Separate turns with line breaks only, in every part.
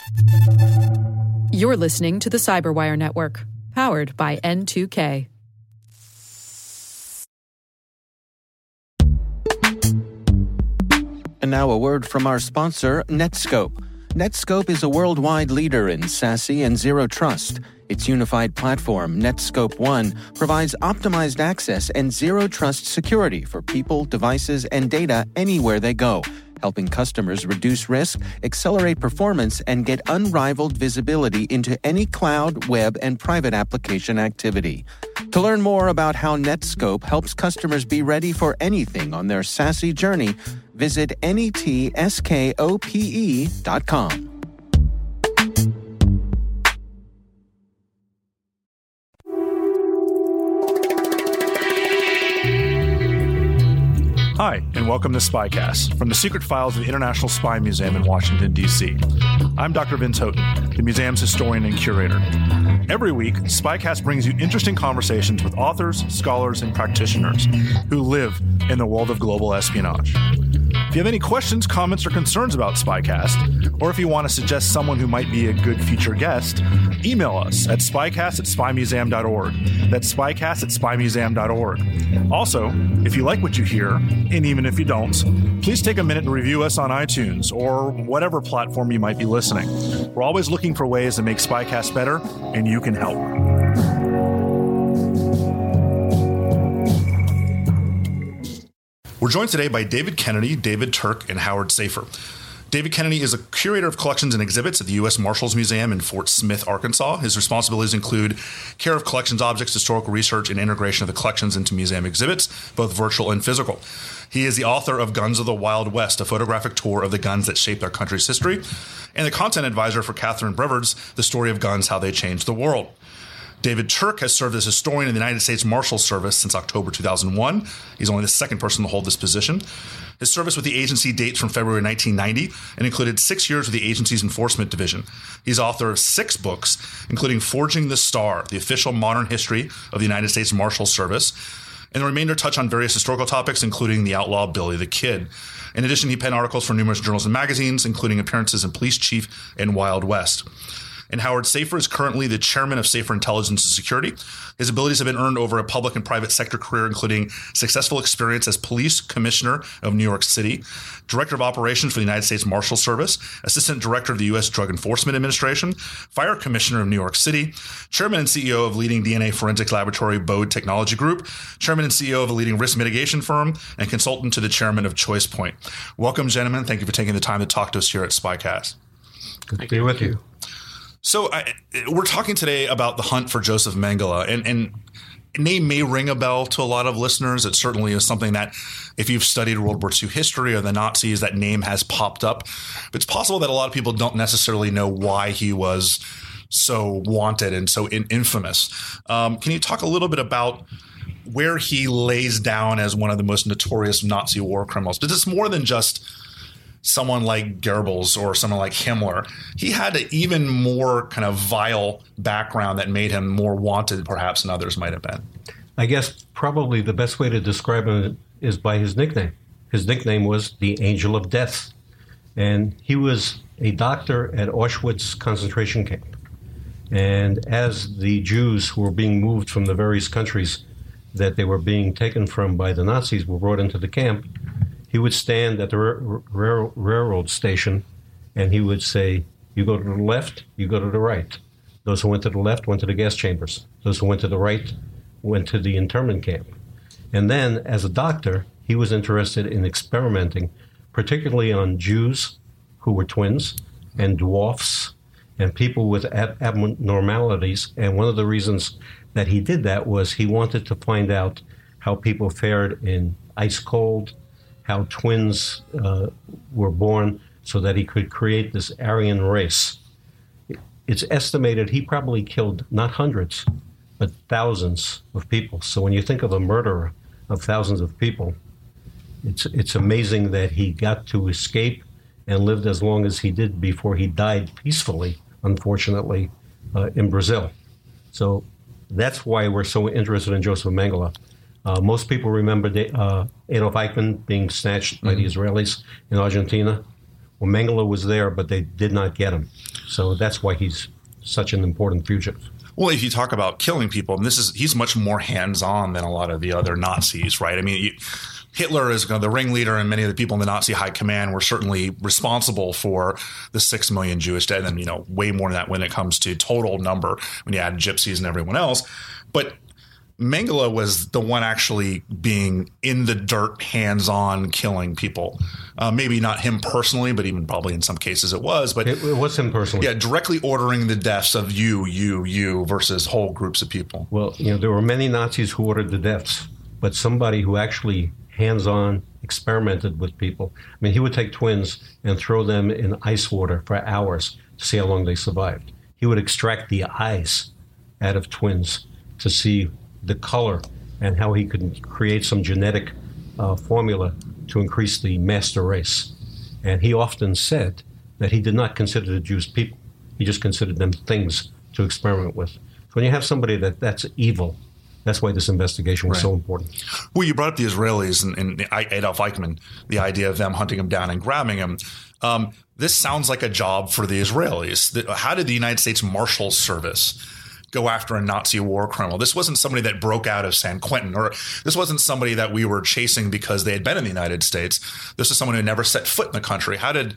You're listening to the Cyberwire Network, powered by N2K.
And now a word from our sponsor, Netskope. Netskope is a worldwide leader in SASE and Zero Trust. Its unified platform, Netskope One, provides optimized access and Zero Trust security for people, devices, and data anywhere they go, helping customers reduce risk, accelerate performance, and get unrivaled visibility into any cloud, web, and private application activity. To learn more about how Netskope helps customers be ready for anything on their SASE journey, visit netskope.com.
Hi, and welcome to Spycast, from the secret files of the International Spy Museum in Washington, D.C. I'm Dr. Vince Houghton, the museum's historian and curator. Every week, Spycast brings you interesting conversations with authors, scholars, and practitioners who live in the world of global espionage. If you have any questions, comments, or concerns about Spycast, or if you want to suggest someone who might be a good future guest, email us at spycast@spymuseum.org. That's spycast@spymuseum.org. Also, if you like what you hear, and even if you don't, please take a minute and review us on iTunes or whatever platform you might be listening. We're always looking for ways to make Spycast better, and you can help. We're joined today by David Kennedy, David Turk, and Howard Safir. David Kennedy is a curator of collections and exhibits at the U.S. Marshals Museum in Fort Smith, Arkansas. His responsibilities include care of collections objects, historical research, and integration of the collections into museum exhibits, both virtual and physical. He is the author of Guns of the Wild West, a photographic tour of the guns that shaped our country's history, and the content advisor for Catherine Brevoort's The Story of Guns, How They Changed the World. David Turk has served as historian in the United States Marshal Service since October 2001. He's only the second person to hold this position. His service with the agency dates from February 1990 and included 6 years with the agency's enforcement division. He's author of 6 books, including Forging the Star, the official modern history of the United States Marshal Service, and the remainder touch on various historical topics, including the outlaw Billy the Kid. In addition, he penned articles for numerous journals and magazines, including appearances in Police Chief and Wild West. And Howard Safir is currently the chairman of Safir Intelligence and Security. His abilities have been earned over a public and private sector career, including successful experience as police commissioner of New York City, director of operations for the United States Marshal Service, assistant director of the U.S. Drug Enforcement Administration, fire commissioner of New York City, chairman and CEO of leading DNA forensics laboratory Bode Technology Group, chairman and CEO of a leading risk mitigation firm, and consultant to the chairman of ChoicePoint. Welcome, gentlemen. Thank you for taking the time to talk to us here at Spycast.
Good to be with you.
So we're talking today about the hunt for Joseph Mengele, and name may ring a bell to a lot of listeners. It certainly is something that, if you've studied World War II history or the Nazis, that name has popped up. But it's possible that a lot of people don't necessarily know why he was so wanted and so infamous. Can you talk a little bit about where he lays down as one of the most notorious Nazi war criminals? Because it's more than just someone like Goebbels or someone like Himmler. He had an even more kind of vile background that made him more wanted, perhaps, than others might have been.
I guess probably the best way to describe him is by his nickname. His nickname was the Angel of Death. And he was a doctor at Auschwitz concentration camp. And as the Jews who were being moved from the various countries that they were being taken from by the Nazis were brought into the camp, he would stand at the railroad station and he would say, you go to the left, you go to the right. Those who went to the left went to the gas chambers. Those who went to the right went to the internment camp. And then, as a doctor, he was interested in experimenting, particularly on Jews who were twins and dwarfs and people with abnormalities. And one of the reasons that he did that was he wanted to find out how people fared in ice cold, how twins were born, so that he could create this Aryan race. It's estimated he probably killed not hundreds, but thousands of people. So when you think of a murderer of thousands of people, it's amazing that he got to escape and lived as long as he did before he died peacefully, unfortunately, in Brazil. So that's why we're so interested in Joseph Mengele. Most people remember Adolf Eichmann being snatched by the Israelis in Argentina. Well, Mengele was there, but they did not get him. So that's why he's such an important fugitive.
Well, if you talk about killing people, and he's much more hands-on than a lot of the other Nazis, right? I mean, Hitler is the ringleader, and many of the people in the Nazi high command were certainly responsible for the 6 million Jewish dead, and way more than that when it comes to total number when you add gypsies and everyone else. But Mengele was the one actually being in the dirt, hands-on, killing people. Maybe not him personally, but even probably in some cases it was. But
it was him personally.
Yeah, directly ordering the deaths of you versus whole groups of people.
Well, there were many Nazis who ordered the deaths, but somebody who actually hands-on experimented with people. I mean, he would take twins and throw them in ice water for hours to see how long they survived. He would extract the eyes out of twins to see the color and how he could create some genetic formula to increase the master race. And he often said that he did not consider the Jews people. He just considered them things to experiment with. When you have somebody that's evil, that's why this investigation was so important.
Well, you brought up the Israelis and Adolf Eichmann, the idea of them hunting him down and grabbing him. This sounds like a job for the Israelis. How did the United States Marshal Service go after a Nazi war criminal? This wasn't somebody that broke out of San Quentin, or this wasn't somebody that we were chasing because they had been in the United States. This is someone who had never set foot in the country. How did,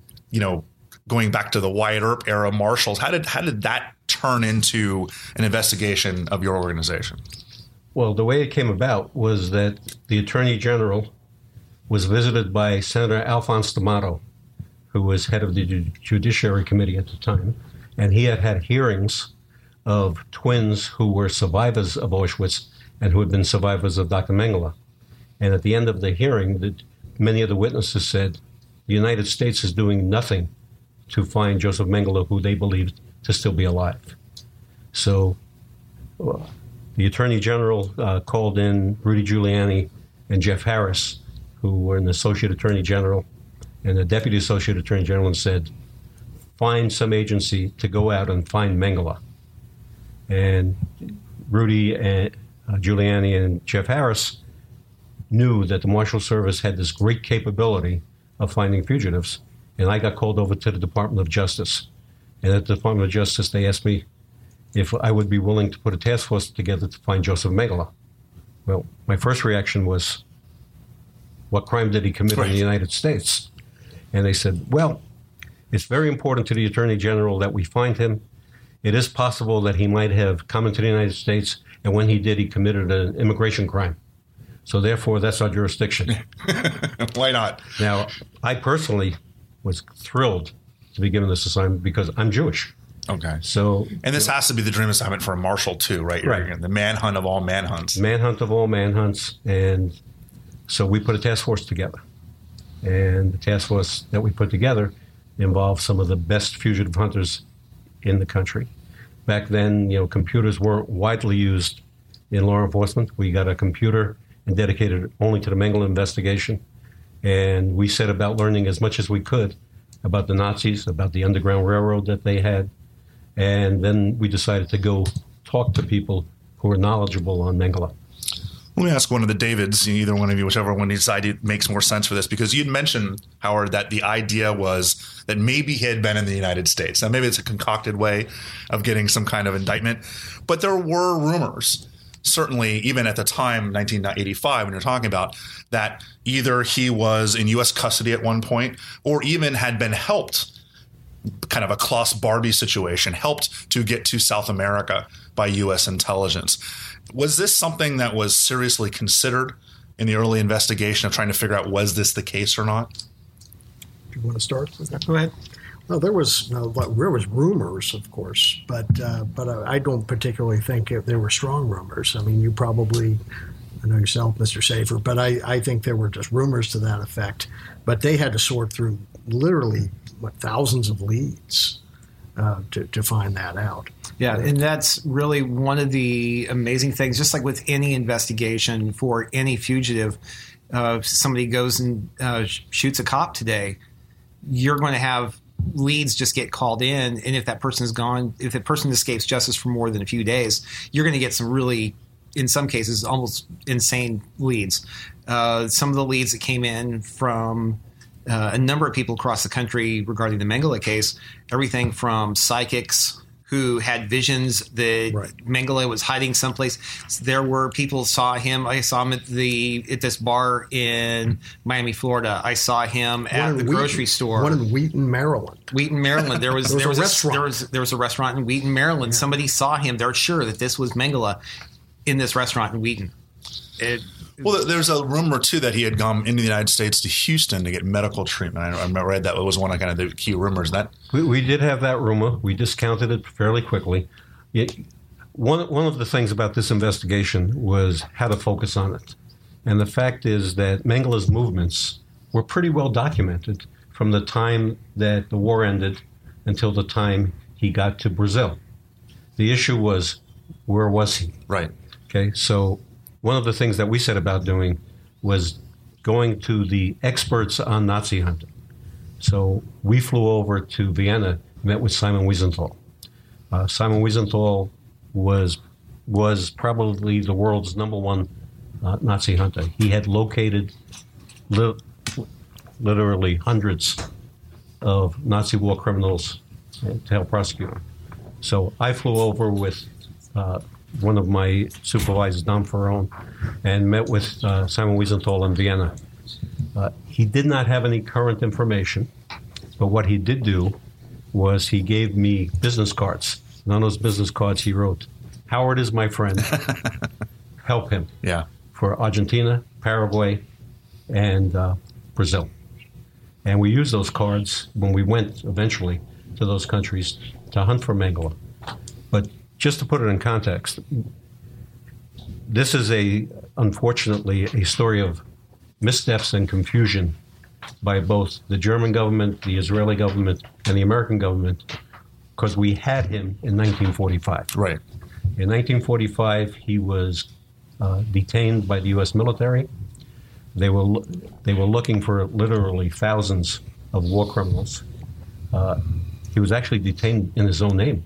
going back to the Wyatt Earp era marshals, how did that turn into an investigation of your organization?
Well, the way it came about was that the Attorney General was visited by Senator Alphonse D'Amato, who was head of the Judiciary Committee at the time, and he had hearings of twins who were survivors of Auschwitz and who had been survivors of Dr. Mengele. And at the end of the hearing, many of the witnesses said the United States is doing nothing to find Joseph Mengele, who they believed to still be alive. So the Attorney General called in Rudy Giuliani and Jeff Harris, who were an Associate Attorney General and a Deputy Associate Attorney General, and said, find some agency to go out and find Mengele. And Rudy and Giuliani and Jeff Harris knew that the Marshal Service had this great capability of finding fugitives. And I got called over to the Department of Justice. And at the Department of Justice, they asked me if I would be willing to put a task force together to find Joseph Mengele. Well, my first reaction was, what crime did he commit in the United States? And they said, well, it's very important to the Attorney General that we find him. It is possible that he might have come into the United States, and when he did, he committed an immigration crime. So therefore, that's our jurisdiction.
Why not?
Now, I personally was thrilled to be given this assignment because I'm Jewish.
Okay.
So,
and this has to be the dream assignment for a marshal too, right?
Right.
The manhunt of all manhunts.
Manhunt of all manhunts. And so we put a task force together. And the task force that we put together involved some of the best fugitive hunters in the country. Back then, computers weren't widely used in law enforcement. We got a computer and dedicated it only to the Mengele investigation. And we set about learning as much as we could about the Nazis, about the Underground Railroad that they had. And then we decided to go talk to people who were knowledgeable on Mengele.
Let me ask one of the Davids, either one of you, whichever one you decide makes more sense for this, because you'd mentioned, Howard, that the idea was that maybe he had been in the United States. Now, maybe it's a concocted way of getting some kind of indictment, but there were rumors, certainly even at the time, 1985, when you're talking about, that either he was in U.S. custody at one point or even had been helped, kind of a Klaus Barbie situation, helped to get to South America by U.S. intelligence. Was this something that was seriously considered in the early investigation of trying to figure out, was this the case or not?
Do you want to start with that? Go ahead. Well, there was rumors, of course, but I don't particularly think there were strong rumors. I mean, you probably know yourself, Mr. Safer, but I think there were just rumors to that effect. But they had to sort through literally thousands of leads to find that out.
Yeah, and that's really one of the amazing things, just like with any investigation for any fugitive, somebody goes and shoots a cop today, you're going to have leads just get called in, and if that person is gone, if the person escapes justice for more than a few days, you're going to get some really, in some cases, almost insane leads. Some of the leads that came in from a number of people across the country regarding the Mengele case, everything from psychics who had visions that Mengele was hiding someplace. There were people saw him. I saw him at this bar in Miami, Florida. I saw him at the grocery store.
One in Wheaton, Maryland.
There was
a restaurant.
There was a restaurant in Wheaton, Maryland. Yeah. Somebody saw him. They're sure that this was Mengele in this restaurant in Wheaton.
Well, there's a rumor, too, that he had gone into the United States to Houston to get medical treatment. I read that was one of kind of the key rumors.
We did have that rumor. We discounted it fairly quickly. One of the things about this investigation was how to focus on it. And the fact is that Mengele's movements were pretty well documented from the time that the war ended until the time he got to Brazil. The issue was, where was he?
Right.
Okay, so one of the things that we set about doing was going to the experts on Nazi hunting. So we flew over to Vienna, met with Simon Wiesenthal. Simon Wiesenthal was probably the world's number one Nazi hunter. He had located literally hundreds of Nazi war criminals to help prosecute them. So I flew over with one of my supervisors, Don Ferron, and met with Simon Wiesenthal in Vienna. He did not have any current information, but what he did do was he gave me business cards. And on those business cards he wrote, "Howard is my friend. Help him."
Yeah.
For Argentina, Paraguay, and Brazil. And we used those cards when we went eventually to those countries to hunt for Mengele. But just to put it in context, this is unfortunately a story of missteps and confusion by both the German government, the Israeli government, and the American government, because we had him in 1945.
Right.
In 1945, he was detained by the U.S. military. They were looking for literally thousands of war criminals. He was actually detained in his own name.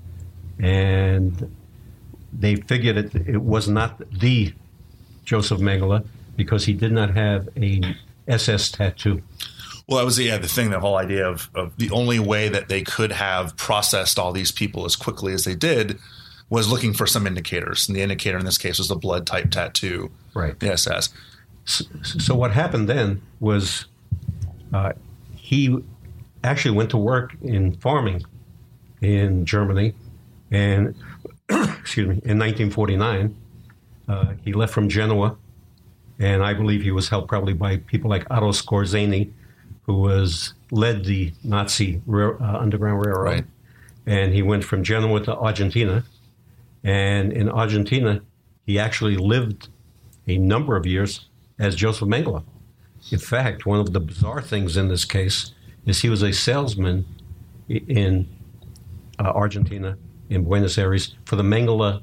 And they figured it was not the Joseph Mengele because he did not have a SS tattoo.
Well, that was the thing, the whole idea of the only way that they could have processed all these people as quickly as they did was looking for some indicators. And the indicator in this case was the blood type tattoo.
Right.
The SS.
So what happened then was he actually went to work in farming in Germany. And, excuse me, in 1949, he left from Genoa, and I believe he was helped probably by people like Otto Skorzeny, who led the Nazi Underground Railroad.
Right.
And he went from Genoa to Argentina, and in Argentina, he actually lived a number of years as Joseph Mengele. In fact, one of the bizarre things in this case is he was a salesman in Argentina, in Buenos Aires, for the Mengele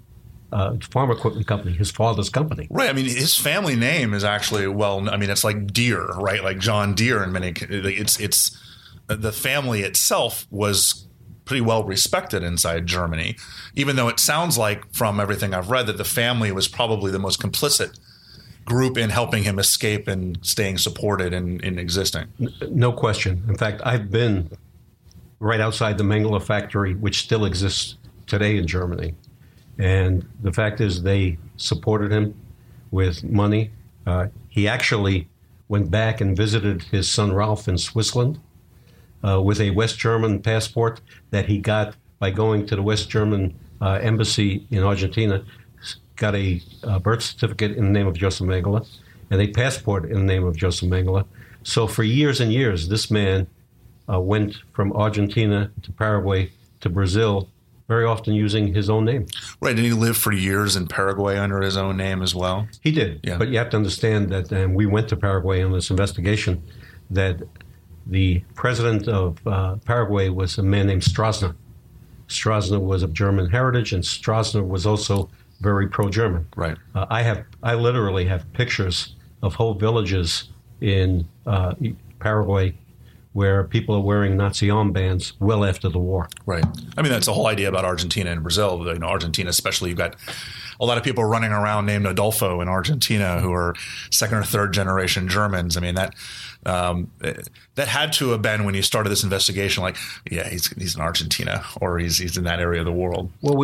farm equipment company, his father's company.
Right. I mean, his family name is actually, it's like Deere, right? Like John Deere in many. It's the family itself was pretty well respected inside Germany, even though it sounds like from everything I've read that the family was probably the most complicit group in helping him escape and staying supported and in existing.
No question. In fact, I've been right outside the Mengele factory, which still exists today in Germany. And the fact is they supported him with money. He actually went back and visited his son Ralph in Switzerland with a West German passport that he got by going to the West German embassy in Argentina, got a birth certificate in the name of Joseph Mengele and a passport in the name of Joseph Mengele. So for years and years, this man went from Argentina to Paraguay to Brazil, very often using his own name.
Right. Did he live for years in Paraguay under his own name as well?
He did. Yeah. But you have to understand that, and we went to Paraguay on this investigation, that the president of Paraguay was a man named Stroessner. Stroessner was of German heritage, and Stroessner was also very pro-German.
Right.
I literally have pictures of whole villages in Paraguay where people are wearing Nazi armbands well after the war.
Right. I mean, that's the whole idea about Argentina and Brazil. You know, Argentina especially, you've got a lot of people running around named Adolfo in Argentina who are second or third generation Germans. I mean, That had to have been when you started this investigation. Like, yeah, he's in Argentina, or he's in that area of the world.
Well,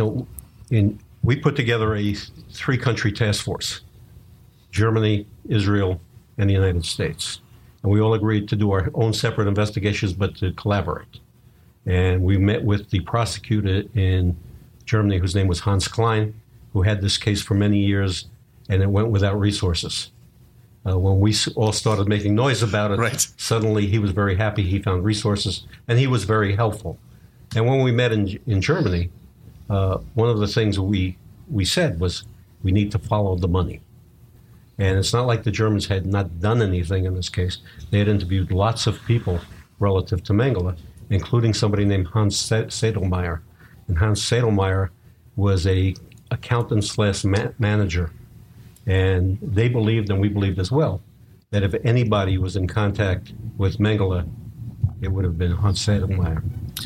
we put together a 3-country task force: Germany, Israel, and the United States, and we all agreed to do our own separate investigations, but to collaborate. And we met with the prosecutor in Germany, whose name was Hans Klein, who had this case for many years, and it went without resources. When we all started making noise about it,
right.
Suddenly he was very happy he found resources, and he was very helpful. And when we met in Germany, one of the things we said was we need to follow the money. And it's not like the Germans had not done anything in this case. They had interviewed lots of people relative to Mengele, including somebody named Hans Sedlmayr. And Hans Sedlmayr was a accountant/manager. And they believed, and we believed as well, that if anybody was in contact with Mengele, it would have been Hans Sedlmayr.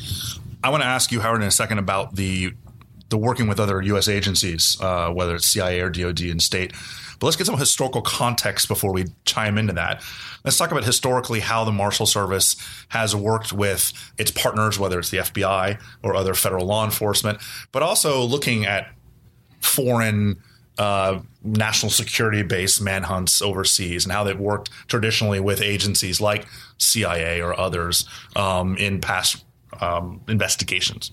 I want to ask you, Howard, in a second about the working with other U.S. agencies, whether it's CIA or DOD and state. But let's get some historical context before we chime into that. Let's talk about historically how the Marshal Service has worked with its partners, whether it's the FBI or other federal law enforcement, but also looking at foreign national security-based manhunts overseas and how they've worked traditionally with agencies like CIA or others in past investigations.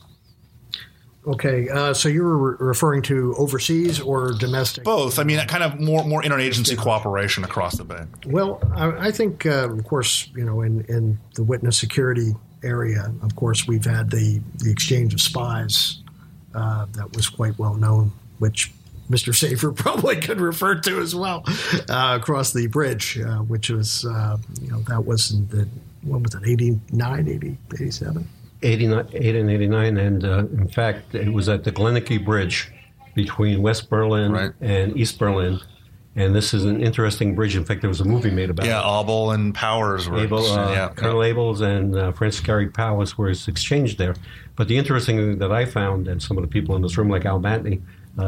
Okay, so you were referring to overseas or domestic?
Both. I mean, kind of more interagency cooperation across the bay.
Well, I think, of course, in the witness security area, of course, we've had the exchange of spies that was quite well known, which Mr. Safer probably could refer to as well, across the bridge, which was, that was in the, what was it, 89, 80, 87?
88 and 89, and in fact, it was at the Glennecke Bridge between West Berlin and East Berlin, and this is an interesting bridge. In fact, there was a movie made about it.
Yeah, Abel and Powers were.
Colonel Abels and Francis Gary Powers were exchanged there. But the interesting thing that I found, and some of the people in this room, like Al Matney,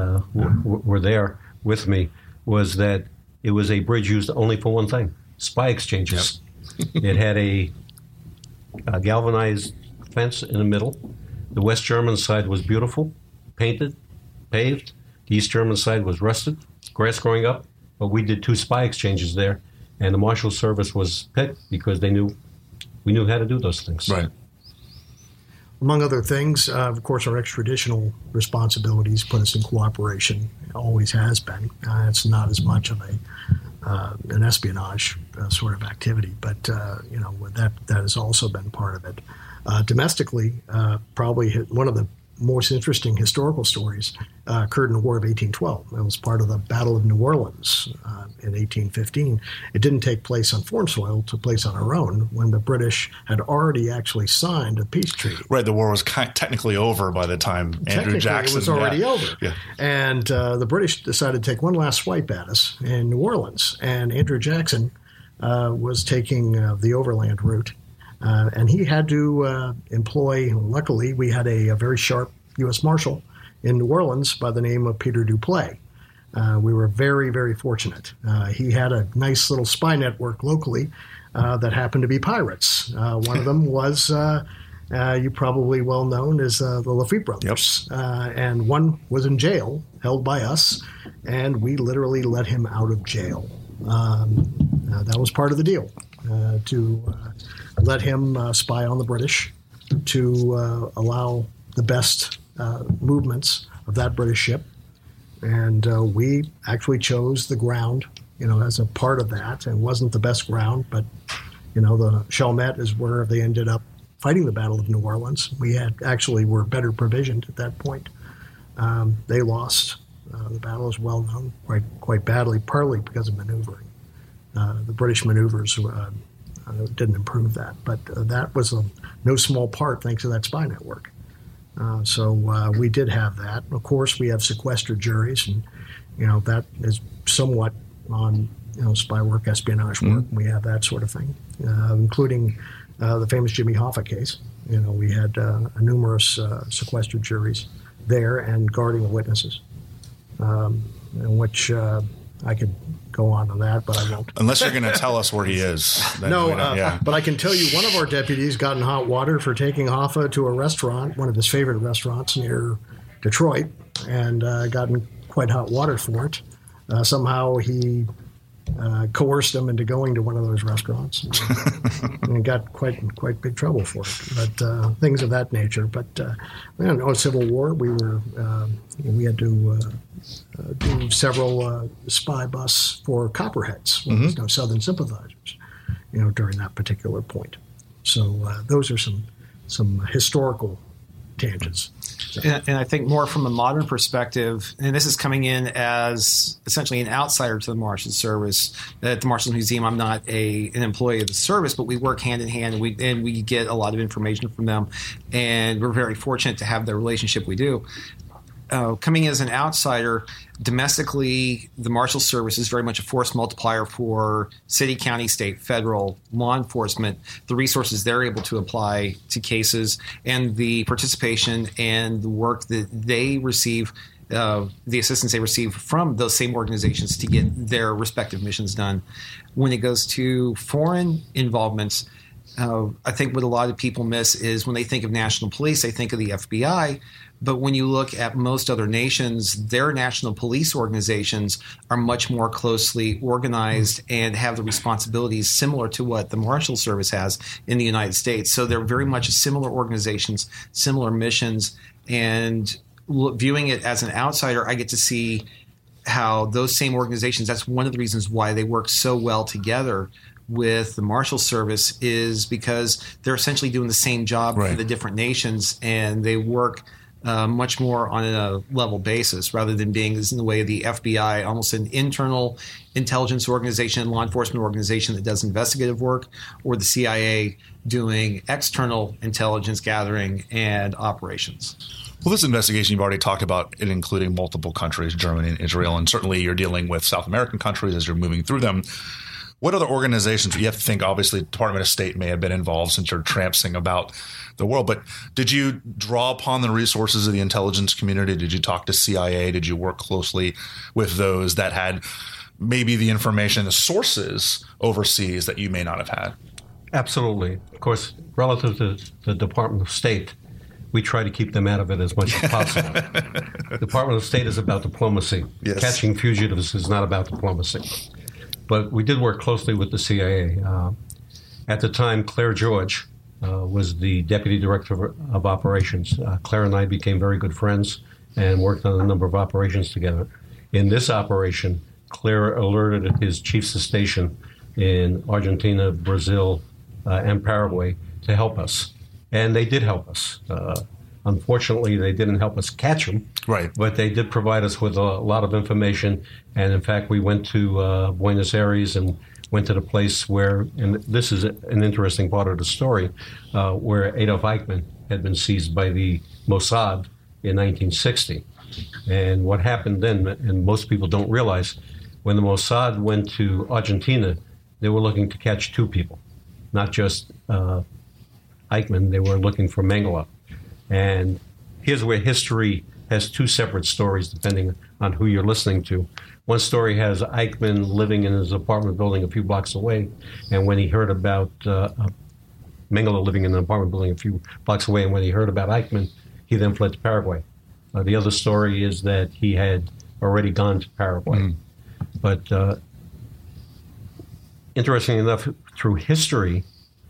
were there with me, was that it was a bridge used only for one thing: spy exchanges. Yep. It had a galvanized fence in the middle. The West German side was beautiful, painted, paved. The East German side was rusted, grass growing up. But we did 2 spy exchanges there, and the Marshal Service was picked because we knew how to do those things.
Right.
Among other things, of course, our extraditional responsibilities put us in cooperation. It always has been. It's not as much of an espionage sort of activity, but that has also been part of it. Domestically, probably one of the most interesting historical stories occurred in the War of 1812. It was part of the Battle of New Orleans in 1815. It didn't take place on foreign soil; it took place on our own when the British had already actually signed a peace treaty.
Right, the war was technically over by the time Andrew Jackson.
It was already over.
Yeah.
And the British decided to take one last swipe at us in New Orleans, and Andrew Jackson was taking the overland route. And he had to employ, luckily, we had a very sharp U.S. Marshal in New Orleans by the name of Peter Duplay. We were very, very fortunate. He had a nice little spy network locally that happened to be pirates. One of them was, you probably well known as the Lafitte brothers. Yep. And one was in jail, held by us, and we literally let him out of jail. That was part of the deal, to let him spy on the British, to allow the best movements of that British ship. And we actually chose the ground, as a part of that. It wasn't the best ground, but, the Chalmette is where they ended up fighting the Battle of New Orleans. We were better provisioned at that point. They lost. The battle is well known quite badly, partly because of maneuvering. The British maneuvers didn't improve that, but that was no small part thanks to that spy network. So we did have that. Of course, we have sequestered juries, and that is somewhat on spy work, espionage work. Mm-hmm. We have that sort of thing, including the famous Jimmy Hoffa case. We had numerous sequestered juries there and guarding the witnesses, in which I could go on to that, but I won't.
Unless you're going to tell us where he is.
No, but I can tell you one of our deputies got in hot water for taking Hoffa to a restaurant, one of his favorite restaurants near Detroit, and got in quite hot water for it. Somehow he coerced him into going to one of those restaurants and got quite big trouble for it. But things of that nature. But Civil War, we had to do several spy busts for Copperheads, when there's no Southern sympathizers, during that particular point. So those are some historical tangents.
And I think more from a modern perspective, and this is coming in as essentially an outsider to the Marshals Service. At the Marshals Museum, I'm not an employee of the service, but we work hand in hand, and we get a lot of information from them, and we're very fortunate to have the relationship we do. Coming in as an outsider, domestically, the Marshals Service is very much a force multiplier for city, county, state, federal law enforcement. The resources they're able to apply to cases and the participation and the work that they receive, the assistance they receive from those same organizations to get their respective missions done. When it goes to foreign involvements, I think what a lot of people miss is when they think of national police, they think of the FBI. But when you look at most other nations, their national police organizations are much more closely organized and have the responsibilities similar to what the Marshals Service has in the United States. So they're very much similar organizations, similar missions. And viewing it as an outsider, I get to see how those same organizations, that's one of the reasons why they work so well together with the Marshals Service, is because they're essentially doing the same job for the different nations, and they work much more on a level basis rather than being, in the way of the FBI, almost an internal intelligence organization, law enforcement organization that does investigative work, or the CIA doing external intelligence gathering and operations.
Well, this investigation, you've already talked about it including multiple countries, Germany and Israel, and certainly you're dealing with South American countries as you're moving through them. What other organizations? You have to think, obviously, the Department of State may have been involved since you're trampsing about the world. But did you draw upon the resources of the intelligence community? Did you talk to CIA? Did you work closely with those that had maybe the information, the sources overseas that you may not have had?
Absolutely. Of course, relative to the Department of State, we try to keep them out of it as much as possible. The Department of State is about diplomacy.
Yes.
Catching fugitives is not about diplomacy. But we did work closely with the CIA. At the time, Claire George was the Deputy Director of Operations. Claire and I became very good friends and worked on a number of operations together. In this operation, Claire alerted his chiefs of station in Argentina, Brazil, and Paraguay to help us. And they did help us. Unfortunately, they didn't help us catch them, but they did provide us with a lot of information. And in fact, we went to Buenos Aires and went to the place where, and this is an interesting part of the story, where Adolf Eichmann had been seized by the Mossad in 1960. And what happened then, and most people don't realize, when the Mossad went to Argentina, they were looking to catch two people, not just Eichmann. They were looking for Mengele. And here's where history has two separate stories, depending on who you're listening to. One story has Eichmann living in his apartment building a few blocks away, and when he heard about Mengele living in an apartment building a few blocks away, and when he heard about Eichmann, he then fled to Paraguay. The other story is that he had already gone to Paraguay. But interestingly enough, through history,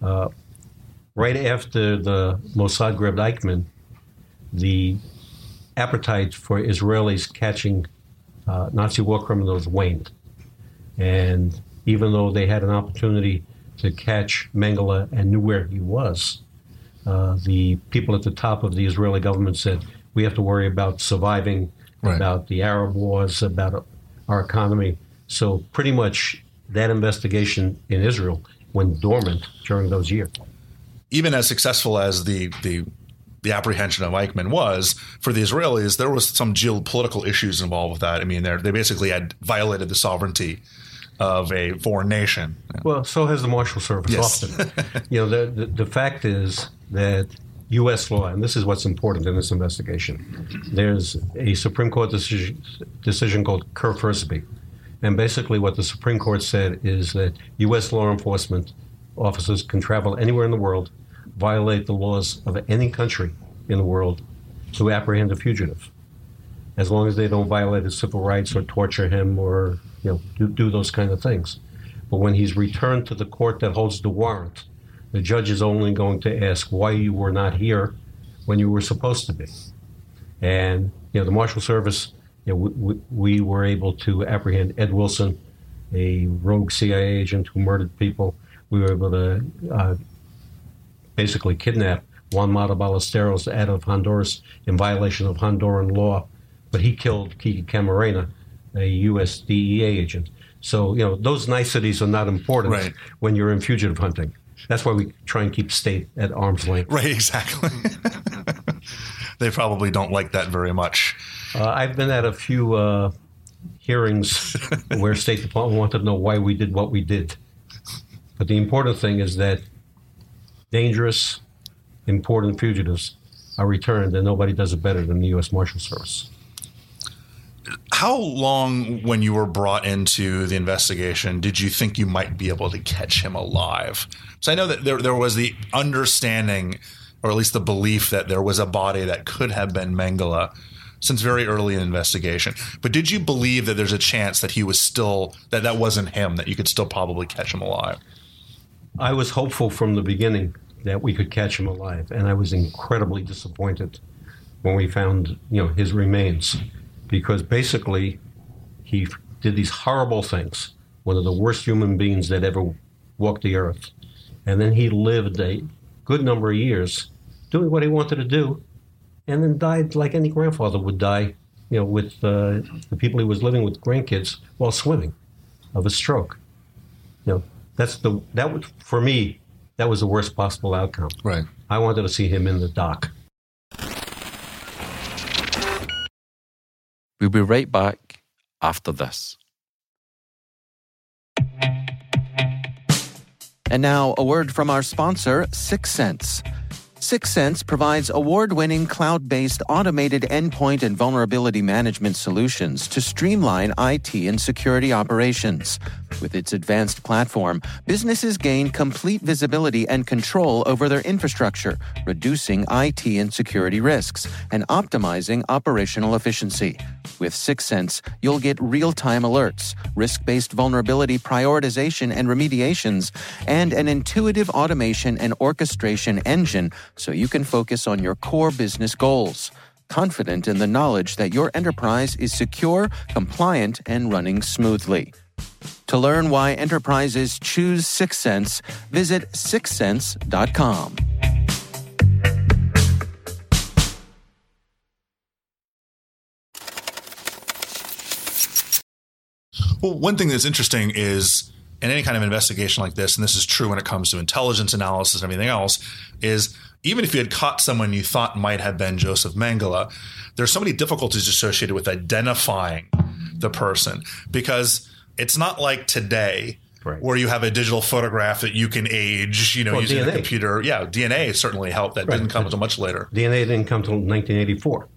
right after the Mossad grabbed Eichmann, the appetite for Israelis catching Nazi war criminals waned. And even though they had an opportunity to catch Mengele and knew where he was, the people at the top of the Israeli government said, we have to worry about surviving, about the Arab wars, about our economy. So pretty much that investigation in Israel went dormant during those years.
Even as successful as the apprehension of Eichmann was, for the Israelis, there was some geopolitical issues involved with that. I mean, they basically had violated the sovereignty of a foreign nation.
Well, so has the Marshal Service often. The fact is that U.S. law, and this is what's important in this investigation, there's a Supreme Court decision called Kerr-Fursby. And basically what the Supreme Court said is that U.S. law enforcement officers can travel anywhere in the world, violate the laws of any country in the world to apprehend a fugitive, as long as they don't violate his civil rights or torture him or do those kind of things. But when he's returned to the court that holds the warrant, the judge is only going to ask why you were not here when you were supposed to be. And the Marshal Service, we were able to apprehend Ed Wilson, a rogue CIA agent who murdered people. We were able to basically kidnap Juan Mata Ballesteros out of Honduras in violation of Honduran law, but he killed Kiki Camarena, a U.S. DEA agent. So, those niceties are not important when you're in fugitive hunting. That's why we try and keep state at arm's length.
Right, exactly. They probably don't like that very much.
I've been at a few hearings where State Department wanted to know why we did what we did. But the important thing is that dangerous, important fugitives are returned, and nobody does it better than the U.S. Marshal Service.
How long, when you were brought into the investigation, did you think you might be able to catch him alive? So I know that there was the understanding, or at least the belief, that there was a body that could have been Mengele since very early in the investigation. But did you believe that there's a chance that he was still, that wasn't him, that you could still probably catch him alive?
I was hopeful from the beginning that we could catch him alive, and I was incredibly disappointed when we found, his remains. Because basically, he did these horrible things, one of the worst human beings that ever walked the earth. And then he lived a good number of years doing what he wanted to do, and then died like any grandfather would die, with the people he was living with, grandkids, while swimming, of a stroke. For me, that was the worst possible outcome.
Right.
I wanted to see him in the dock.
We'll be right back after this. And now, a word from our sponsor, Syxsense. Syxsense provides award-winning cloud-based automated endpoint and vulnerability management solutions to streamline IT and security operations. With its advanced platform, businesses gain complete visibility and control over their infrastructure, reducing IT and security risks and optimizing operational efficiency. With Syxsense, you'll get real-time alerts, risk-based vulnerability prioritization and remediations, and an intuitive automation and orchestration engine so you can focus on your core business goals, confident in the knowledge that your enterprise is secure, compliant, and running smoothly. To learn why enterprises choose Syxsense, visit syxsense.com.
Well, one thing that's interesting is in any kind of investigation like this, and this is true when it comes to intelligence analysis and everything else, is even if you had caught someone you thought might have been Joseph Mengele, there's so many difficulties associated with identifying the person, because it's not like today where you have a digital photograph that you can age, using DNA. A computer. Yeah, DNA certainly helped. That didn't come until much later.
DNA didn't come until 1984.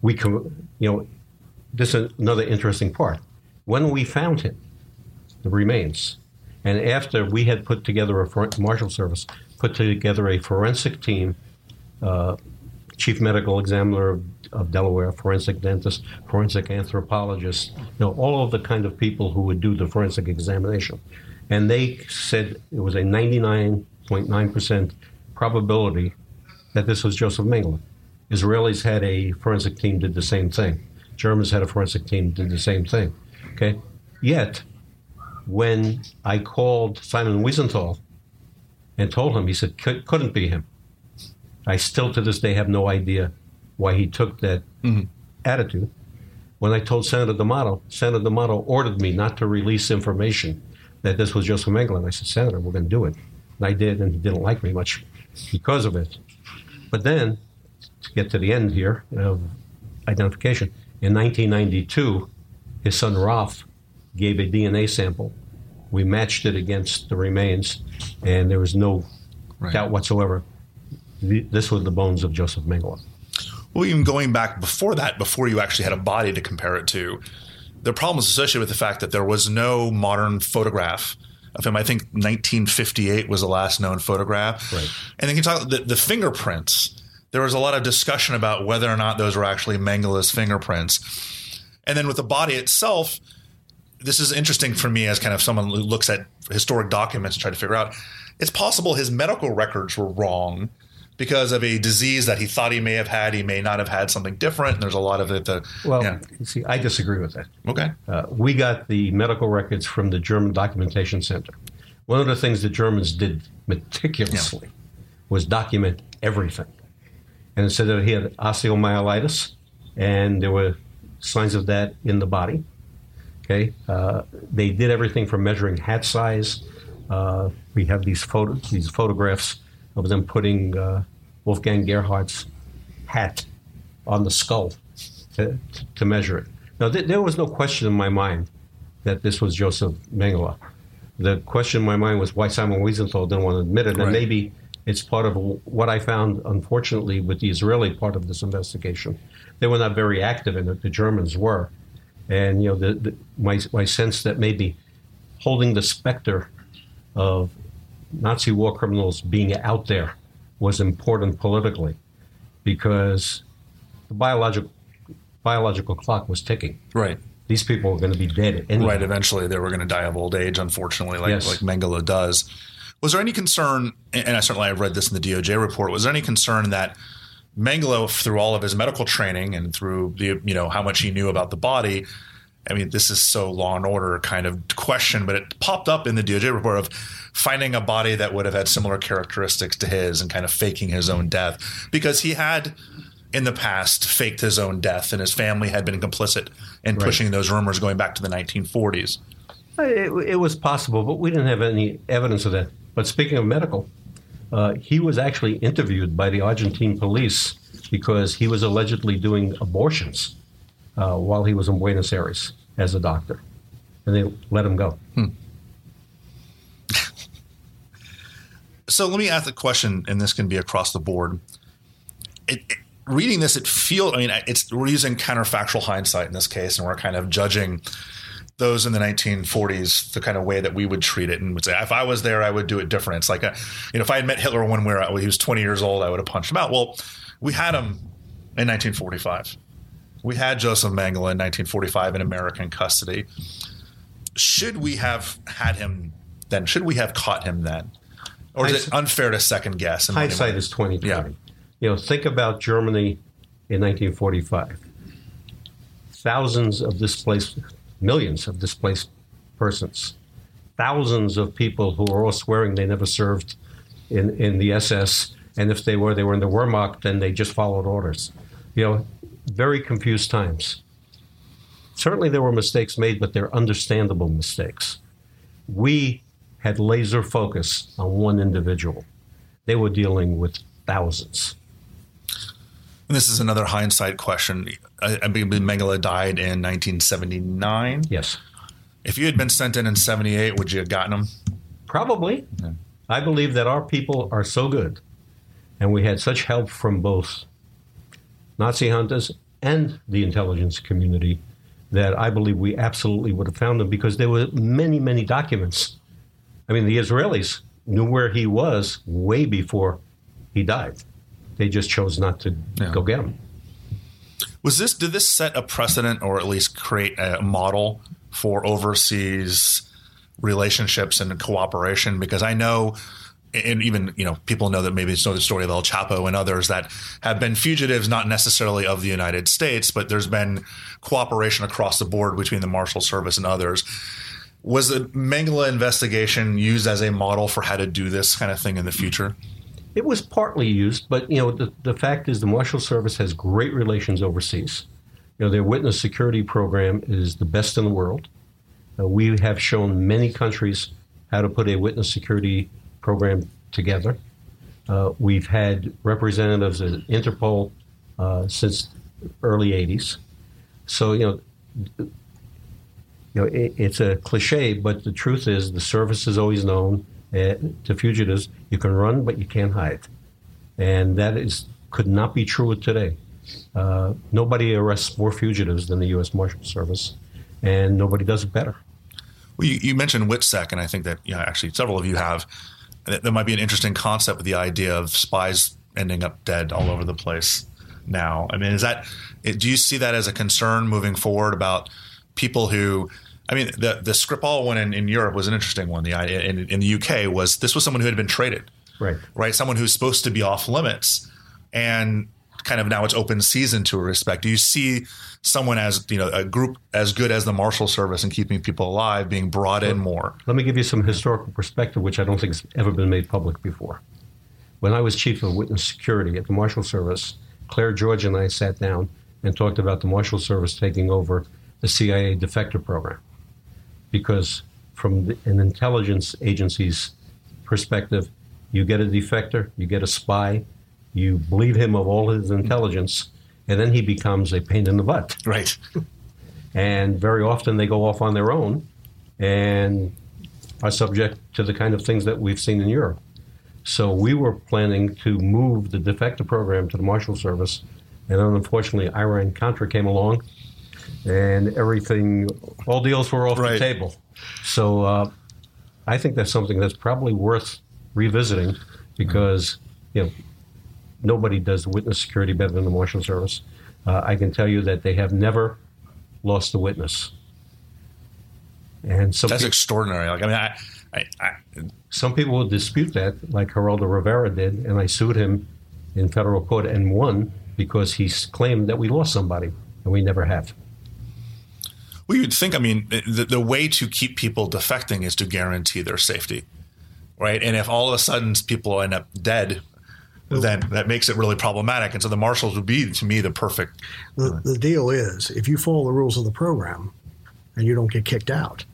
This is another interesting part. When we found him, the remains, and after we had put together Marshal Service put together a forensic team, chief medical examiner of Delaware, forensic dentist, forensic anthropologist, all of the kind of people who would do the forensic examination. And they said it was a 99.9% probability that this was Joseph Mengele. Israelis had a forensic team, did the same thing. Germans had a forensic team, did the same thing. Okay. Yet, when I called Simon Wiesenthal and told him, he said, couldn't be him. I still to this day have no idea why he took that attitude. When I told Senator D'Amato ordered me not to release information that this was Joseph Mengele. And I said, Senator, we're going to do it. And I did, and he didn't like me much because of it. But then, to get to the end here of identification, in 1992, his son Ralph gave a DNA sample. We matched it against the remains, and there was no doubt whatsoever. This was the bones of Joseph Mengele.
Well, even going back before that, before you actually had a body to compare it to, the problems associated with the fact that there was no modern photograph of him. I think 1958 was the last known photograph.
Right.
And then you talk the fingerprints. There was a lot of discussion about whether or not those were actually Mengele's fingerprints. And then with the body itself, this is interesting for me as kind of someone who looks at historic documents and try to figure out. It's possible his medical records were wrong because of a disease that he thought he may have had. He may not have had something different. And there's a lot of it.
You see, I disagree with that.
Okay.
We got the medical records from the German Documentation Center. One of the things the Germans did meticulously was document everything. And it said that he had osteomyelitis, and there were signs of that in the body. Okay. They did everything from measuring hat size. We have these photographs of them putting Wolfgang Gerhardt's hat on the skull to measure it. Now, there was no question in my mind that this was Joseph Mengele. The question in my mind was why Simon Wiesenthal didn't want to admit it, and maybe it's part of what I found, unfortunately, with the Israeli part of this investigation. They were not very active in it. The Germans were. And, my sense that maybe holding the specter of Nazi war criminals being out there was important politically because the biological clock was ticking.
Right.
These people were going to be dead anyway.
Right. Eventually, they were going to die of old age, unfortunately, like Mengele does. Was there any concern, and I certainly have read this in the DOJ report, was there any concern that Mengele, through all of his medical training and through how much he knew about the body, I mean, this is so Law and Order kind of question, but it popped up in the DOJ report of finding a body that would have had similar characteristics to his and kind of faking his own death because he had in the past faked his own death and his family had been complicit in pushing those rumors going back to the 1940s.
It was possible, but we didn't have any evidence of that. But speaking of medical, he was actually interviewed by the Argentine police because he was allegedly doing abortions while he was in Buenos Aires as a doctor. And they let him go.
So let me ask the question, and this can be across the board. Reading this, we're using counterfactual hindsight in this case, and we're kind of judging those in the 1940s the kind of way that we would treat it and would say, if I was there, I would do it different. It's like, if I had met Hitler when he was 20 years old, I would have punched him out. Well, we had him in 1945. We had Joseph Mengele in 1945 in American custody. Should we have had him then? Should we have caught him then? Or is it unfair to second guess?
Hindsight is 20/20. Yeah. Think about Germany in 1945. Millions of displaced persons. Thousands of people who are all swearing they never served in the SS. And if they were in the Wehrmacht, then they just followed orders. Very confused times. Certainly there were mistakes made, but they're understandable mistakes. We had laser focus on one individual. They were dealing with thousands.
And this is another hindsight question. I mean, Mengele died in 1979.
Yes.
If you had been sent in 78, would you have gotten him?
Probably. Yeah. I believe that our people are so good, and we had such help from both Nazi hunters and the intelligence community that I believe we absolutely would have found him because there were many, many documents. I mean, the Israelis knew where he was way before he died. They just chose not to go get him.
Did this set a precedent or at least create a model for overseas relationships and cooperation? Because I know, and even people know that maybe it's know the story of El Chapo and others that have been fugitives, not necessarily of the United States, but there's been cooperation across the board between the Marshal Service and others. Was the Mengele investigation used as a model for how to do this kind of thing in the future?
It was partly used, but the fact is the Marshal Service has great relations overseas. Their witness security program is the best in the world. We have shown many countries how to put a witness security program together. We've had representatives at Interpol since early 80s. So, it's a cliche, but the truth is the service is always known to fugitives. You can run, but you can't hide. And that could not be true today. Nobody arrests more fugitives than the U.S. Marshal Service. and nobody does it better.
Well, you mentioned WITSEC, and I think that actually several of you have. There might be an interesting concept with the idea of spies ending up dead all over the place now. I mean, do you see that as a concern moving forward about people who? I mean, the Skripal one in Europe was an interesting one. In the UK was someone who had been traded, right? Someone who's supposed to be off limits, and kind of now it's open season to a respect. Do you see someone as a group as good as the Marshal Service in keeping people alive being brought in more?
Let me give you some historical perspective, which I don't think has ever been made public before. When I was chief of witness security at the Marshal Service, Claire George and I sat down and talked about the Marshal Service taking over the CIA defector program. Because from an intelligence agency's perspective, you get a defector, you get a spy, you bleed him of all his intelligence, and then he becomes a pain in the butt.
Right.
And very often they go off on their own and are subject to the kind of things that we've seen in Europe. So we were planning to move the defector program to the Marshal Service, and then unfortunately Iran-Contra came along, and all deals were off the table. So I think that's something that's probably worth revisiting, because nobody does witness security better than the Marshal Service. I can tell you that they have never lost a witness. And
that's extraordinary.
Some people will dispute that, like Geraldo Rivera did, and I sued him in federal court and won because he claimed that we lost somebody, and we never have.
Well, you'd think, the way to keep people defecting is to guarantee their safety, right? And if all of a sudden people end up dead, then that makes it really problematic. And so the marshals would be, to me, the perfect.
The deal is, if you follow the rules of the program and you don't get kicked out,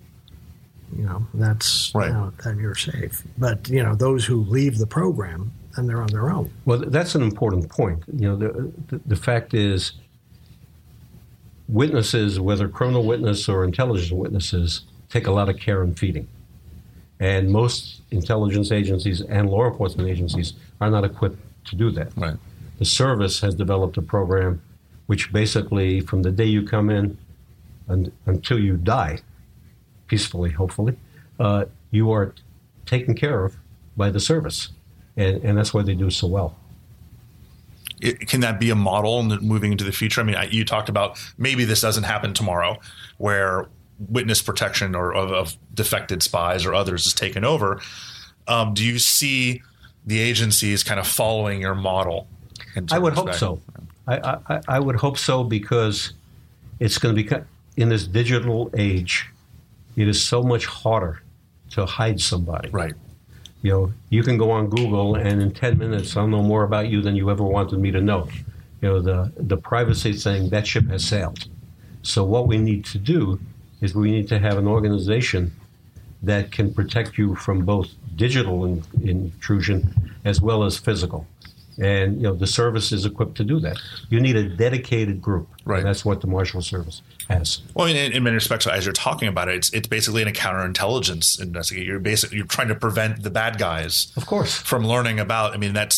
that's
right.
Then you're safe. But those who leave the program, then they're on their own.
Well, that's an important point. The fact is, witnesses, whether criminal witness or intelligence witnesses, take a lot of care in feeding. And most intelligence agencies and law enforcement agencies are not equipped to do that.
Right.
The service has developed a program which basically, from the day you come in until you die, peacefully, hopefully, you are taken care of by the service. And that's why they do so well.
Can that be a model moving into the future? You talked about maybe this doesn't happen tomorrow, where witness protection or of defected spies or others is taken over. Do you see the agencies kind of following your model?
I would hope so. I would hope so, because it's going to be, in this digital age, it is so much harder to hide somebody.
Right.
You can go on Google, and in 10 minutes, I'll know more about you than you ever wanted me to know. The privacy thing, that ship has sailed. So what we need to do is we need to have an organization that can protect you from both digital intrusion as well as physical. And the service is equipped to do that. You need a dedicated group.
Right.
And that's what the Marshal Service has.
Well, in many respects, as you're talking about it, it's basically a counterintelligence investigation. You're trying to prevent the bad guys,
of course,
from learning about.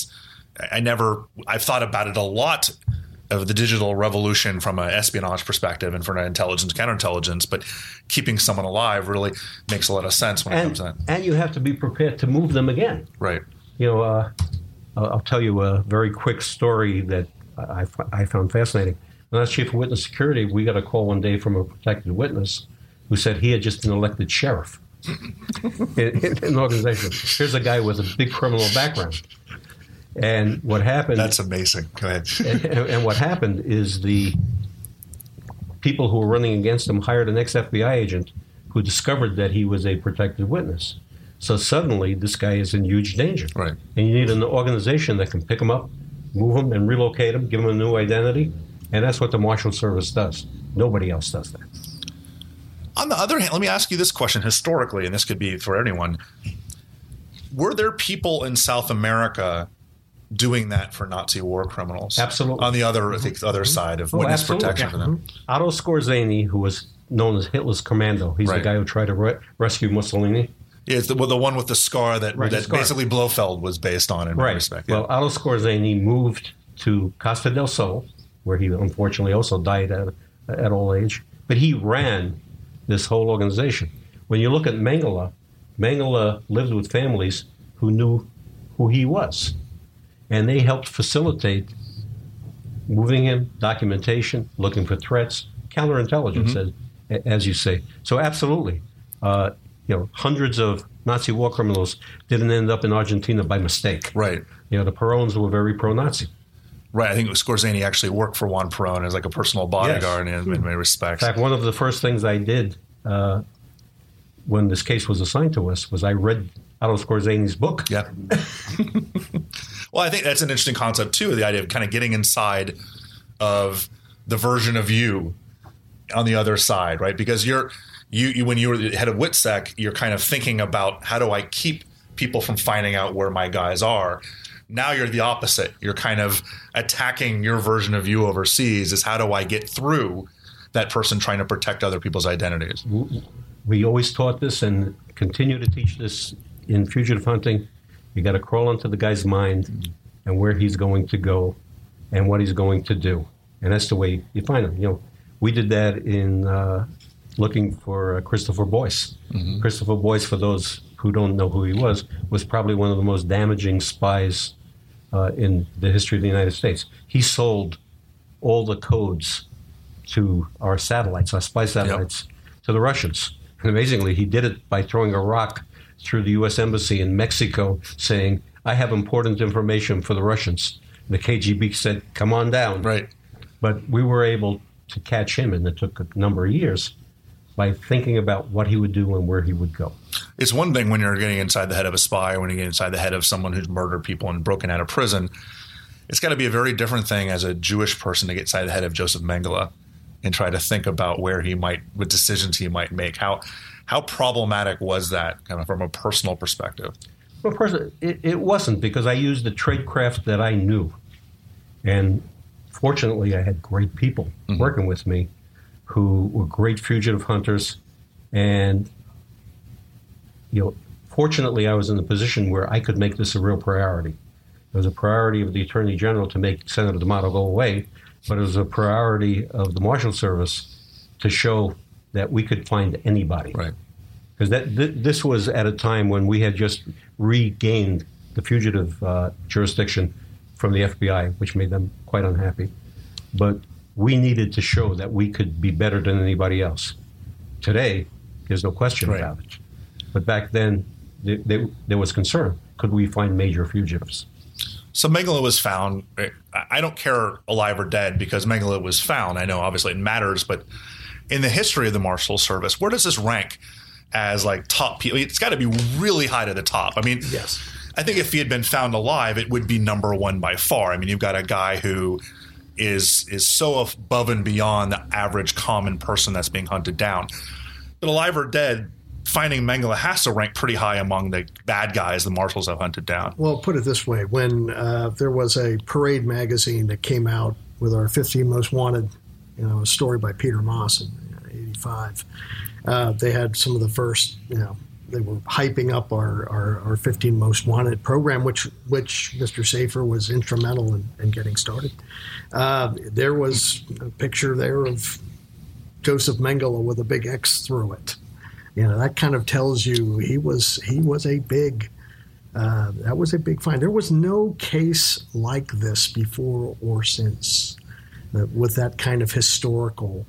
I've thought about it a lot, of the digital revolution from an espionage perspective and from an intelligence, counterintelligence, but keeping someone alive really makes a lot of sense when it comes to that.
And you have to be prepared to move them again.
Right.
I'll tell you a very quick story that I found fascinating. When I was chief of witness security, we got a call one day from a protected witness who said he had just been elected sheriff in an organization. Here's a guy with a big criminal background. And what happened...
That's amazing. Go ahead.
And what happened is the people who were running against him hired an ex-FBI agent who discovered that he was a protected witness. So suddenly, this guy is in huge danger.
Right.
And you need an organization that can pick him up, move him, and relocate him, give him a new identity. And that's what the Marshal Service does. Nobody else does that.
On the other hand, let me ask you this question historically, and this could be for anyone. Were there people in South America doing that for Nazi war criminals?
Absolutely.
On the other, other side of witness protection for them.
Otto Skorzeny, who was known as Hitler's commando, he's the guy who tried to rescue Mussolini.
Yeah, it's the one with the scar that basically Blofeld was based on in one respect. Yeah.
Well, Otto Skorzeny moved to Costa del Sol, where he unfortunately also died at old age. But he ran this whole organization. When you look at Mengele lived with families who knew who he was, and they helped facilitate moving him, documentation, looking for threats, counterintelligence, as you say. So absolutely, hundreds of Nazi war criminals didn't end up in Argentina by mistake.
Right.
The Perones were very pro-Nazi.
Right. I think Skorzeny actually worked for Juan Perón as like a personal bodyguard in many respects.
In fact, one of the first things I did when this case was assigned to us was I read Otto Skorzeny's book.
Yeah. Well, I think that's an interesting concept, too, the idea of kind of getting inside of the version of you on the other side, right? Because you when you were the head of WITSEC, you're kind of thinking about how do I keep people from finding out where my guys are. Now you're the opposite. You're kind of attacking your version of you overseas is how do I get through that person trying to protect other people's identities.
We always taught this and continue to teach this in fugitive hunting. You got to crawl into the guy's mind and where he's going to go and what he's going to do. And that's the way you find him. We did that in looking for Christopher Boyce. Mm-hmm. Christopher Boyce, for those who don't know who he was probably one of the most damaging spies in the history of the United States. He sold all the codes to our satellites, our spy satellites, to the Russians. And amazingly, he did it by throwing a rock through the U.S. Embassy in Mexico saying, I have important information for the Russians. The KGB said, come on down.
Right.
But we were able to catch him, and it took a number of years, by thinking about what he would do and where he would go.
It's one thing when you're getting inside the head of a spy, when you get inside the head of someone who's murdered people and broken out of prison. It's got to be a very different thing as a Jewish person to get inside the head of Joseph Mengele and try to think about what decisions he might make. How problematic was that kind of from a personal perspective?
Well, of course, it wasn't, because I used the tradecraft that I knew. And fortunately, I had great people working with me who were great fugitive hunters. And, fortunately, I was in a position where I could make this a real priority. It was a priority of the Attorney General to make Senator D'Amato go away, but it was a priority of the Marshal Service to show that we could find anybody.
Right.
Because this was at a time when we had just regained the fugitive jurisdiction from the FBI, which made them quite unhappy. But we needed to show that we could be better than anybody else. Today, there's no question about it. But back then, there was concern. Could we find major fugitives?
So Mengele was found. I don't care alive or dead because Mengele was found. I know obviously it matters, but in the history of the Marshal Service, where does this rank as like top people? It's got to be really high to the top. I mean,
yes.
I think if he had been found alive, it would be number one by far. I mean, you've got a guy who is so above and beyond the average common person that's being hunted down. But alive or dead, finding Mengele has to rank pretty high among the bad guys the Marshals have hunted down.
Well, put it this way. When there was a Parade magazine that came out with our 15 Most Wanted, a story by Peter Moss in 85, they had some of the first, they were hyping up our 15 Most Wanted program, which Mr. Safer was instrumental in getting started. There was a picture there of Joseph Mengele with a big X through it. That kind of tells you he was a big, that was a big find. There was no case like this before or since with that kind of historical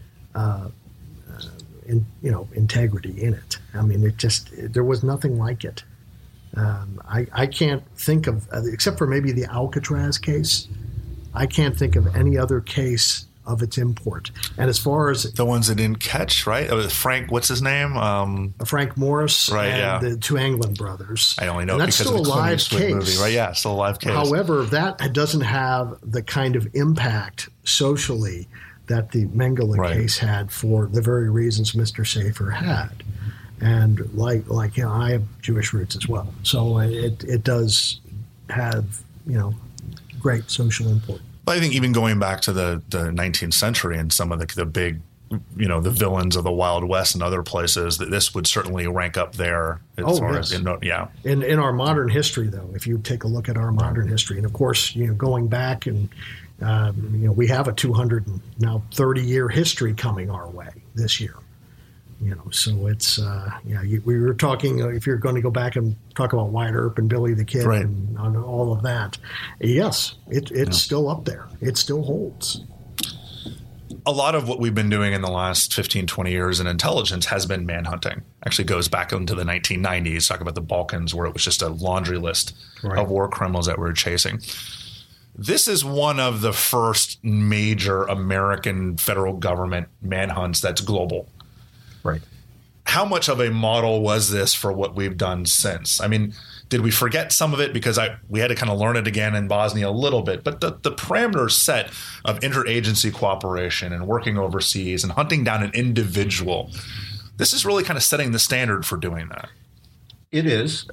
integrity in it. I mean, there was nothing like it. I can't think of, except for maybe the Alcatraz case, I can't think of any other case of its import. And as far as
the ones that didn't catch, right? Frank, what's his name?
Frank Morris,
right?
And the two Anglin brothers.
I only know
that's
because
still
of the
a live
Eastwood
case,
movie, right? Yeah, still a live case.
However, that doesn't have the kind of impact socially that the Mengele case had for the very reasons Mr. Safer had. And I have Jewish roots as well, so it does have great social import.
But I think even going back to the 19th century and some of the big, the villains of the Wild West and other places, that this would certainly rank up there. As far as, in
our modern history, though, if you take a look at our modern history, and of course, going back and we have a 230-year history coming our way this year. So it's we were talking. If you're going to go back and talk about Wyatt Earp and Billy the Kid
right.
and all of that, yes, it's still up there. It still holds.
A lot of what we've been doing in the last 15, 20 years in intelligence has been manhunting. Actually goes back into the 1990s, talk about the Balkans, where it was just a laundry list of war criminals that we were chasing. This is one of the first major American federal government manhunts that's global.
Right.
How much of a model was this for what we've done since? I mean, did we forget some of it because we had to kind of learn it again in Bosnia a little bit? But the parameters set of interagency cooperation and working overseas and hunting down an individual, this is really kind of setting the standard for doing that.
It is.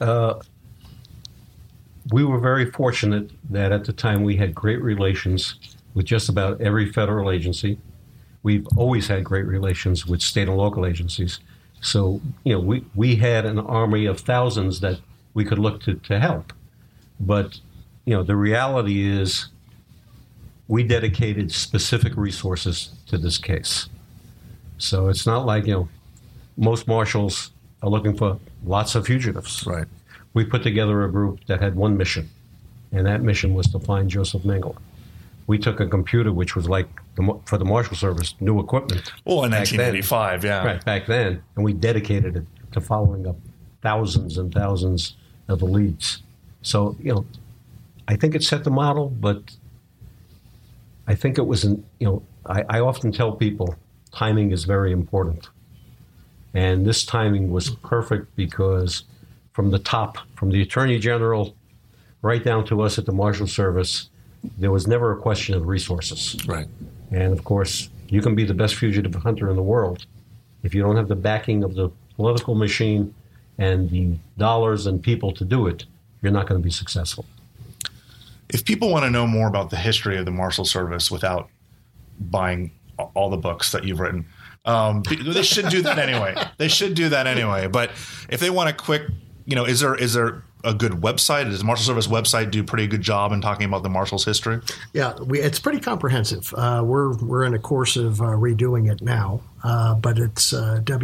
We were very fortunate that at the time we had great relations with just about every federal agency. We've always had great relations with state and local agencies. So, we had an army of thousands that we could look to help. But, the reality is we dedicated specific resources to this case. So it's not like, most marshals are looking for lots of fugitives.
Right.
We put together a group that had one mission, and that mission was to find Joseph Mengele. We took a computer, which was like, for the Marshal Service, new equipment.
Well, in 1985, yeah.
Right, back then. And we dedicated it to following up thousands and thousands of the leads. So, I think it set the model, but I think it was, I often tell people timing is very important. And this timing was perfect because from the top, from the Attorney General right down to us at the Marshal Service, there was never a question of resources.
Right.
And, of course, you can be the best fugitive hunter in the world. If you don't have the backing of the political machine and the dollars and people to do it, you're not going to be successful.
If people want to know more about the history of the Marshal Service without buying all the books that you've written, they should do that anyway. But if they want a quick, is there a good website? Does the Marshal Service website do a pretty good job in talking about the Marshal's history?
Yeah, it's pretty comprehensive. We're in a course of redoing it now, but it's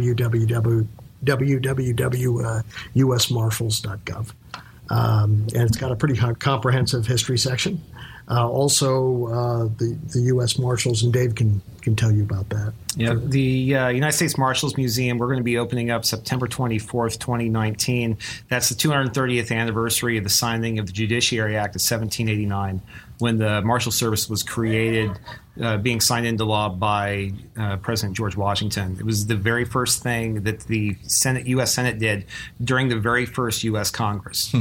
www.usmarshals.gov. And it's got a pretty comprehensive history section. Also, the U.S. Marshals, and Dave can tell you about that.
Yeah, the United States Marshals Museum, we're going to be opening up September 24th, 2019. That's the 230th anniversary of the signing of the Judiciary Act of 1789, when the Marshal Service was created, being signed into law by President George Washington. It was the very first thing that the U.S. Senate did during the very first U.S. Congress.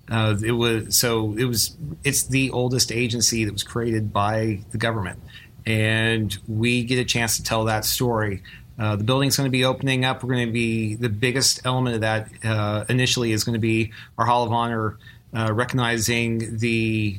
It's the oldest agency that was created by the government, and we get a chance to tell that story. The building's going to be opening up. We're going to be the biggest element of that initially is going to be our Hall of Honor, recognizing the